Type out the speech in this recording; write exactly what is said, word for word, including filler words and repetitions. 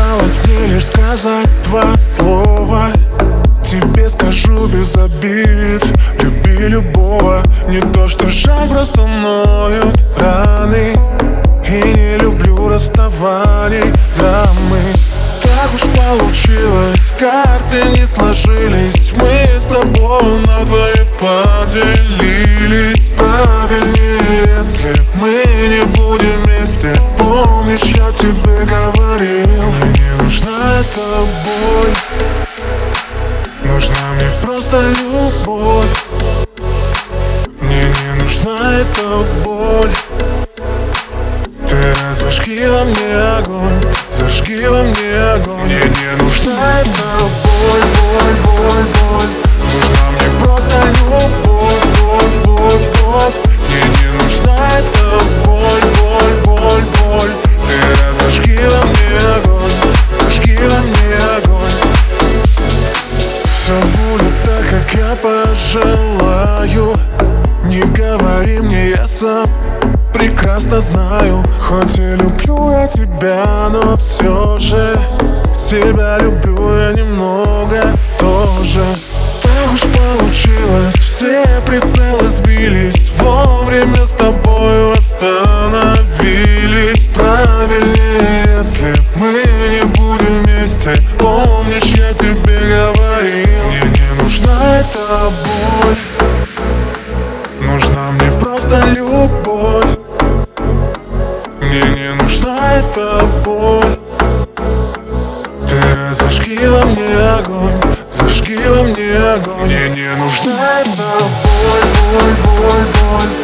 Осталось мне лишь сказать два слова. Тебе скажу без обид: люби любого. Не то что жаль, просто ноют раны. И не люблю расставаний, драмы. Так уж получилось, карты не сложились. Мы с тобой надвое поделились. Правильнее, если мы не будем вместе. Помнишь, я тебе говорил, мне не нужна эта боль. Нужна мне просто любовь. Мне не нужна эта боль. Ты зажги во мне огонь, зажги во мне огонь. Мне не нужна эта боль, боль, боль, боль. Нужна мне просто любовь, боль, боль, боль. Мне не нужна эта боль, боль, боль, боль. Ты зажги во мне огонь, зажги во мне огонь. Все будет так, как я пожелаю. Не говори мне, я сам прекрасно знаю. Хоть и люблю я тебя, но все же себя люблю я немного тоже. Так уж получилось, все прицелы сбились. Вовремя с тобою остановились. Правильнее, если мы не будем вместе. Помнишь, я тебе говорил, мне не нужна эта боль. Нужна мне просто любовь. Мне не нужна эта боль. Ты зажги во мне огонь, зажги во мне огонь. Мне не нужна эта боль, боль, боль, боль.